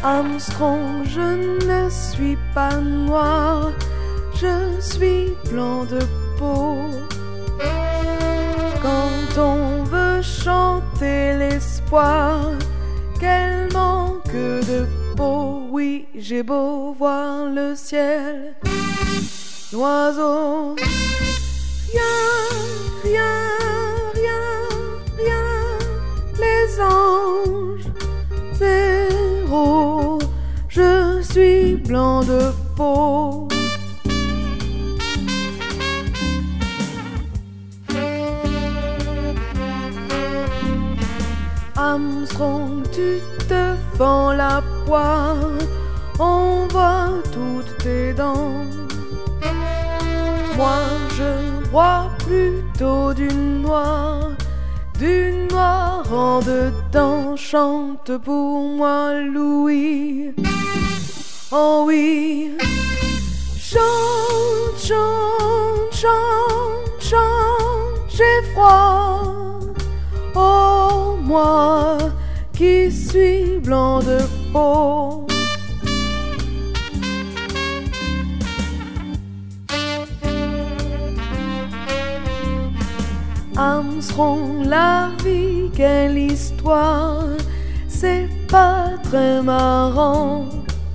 Armstrong, je ne suis pas noir, je suis blanc de peau. Quand on veut chanter l'espoir, quel manque de peau. Oui, j'ai beau voir le ciel, l'oiseau, rien, rien, rien, rien, les anges, zéro, je suis blanc de peau. Armstrong, tu te fends la poire, on voit toutes tes dents. Moi je vois plutôt du noir en dedans. Chante pour moi Louis, oh oui. Chante, chante, chante, chante, j'ai froid. Oh moi qui suis blanc de peau. Armstrong, la vie, quelle histoire, c'est pas très marrant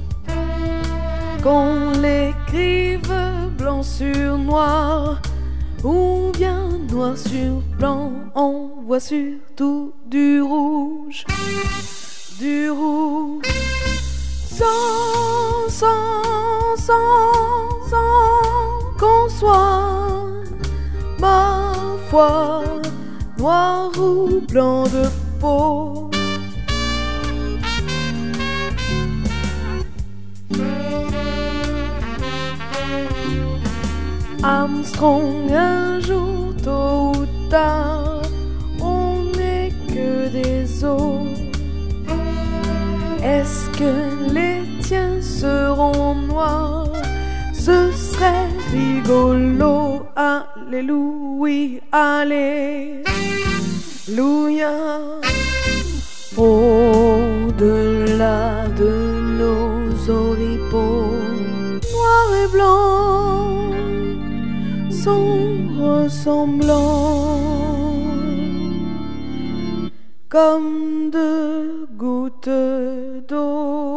qu'on l'écrive blanc sur noir ou bien noir sur blanc. On voit surtout du rouge, du rouge, sans qu'on soit, ma foi, noir ou blanc de peau. Armstrong, un jour, tôt ou tard, on n'est que des os. Est-ce que les tiens seront noirs? Ce serait rigolo. Alléluia, alléluia. Au-delà de nos oripeaux, noir et blanc sont ressemblants comme deux gouttes d'eau.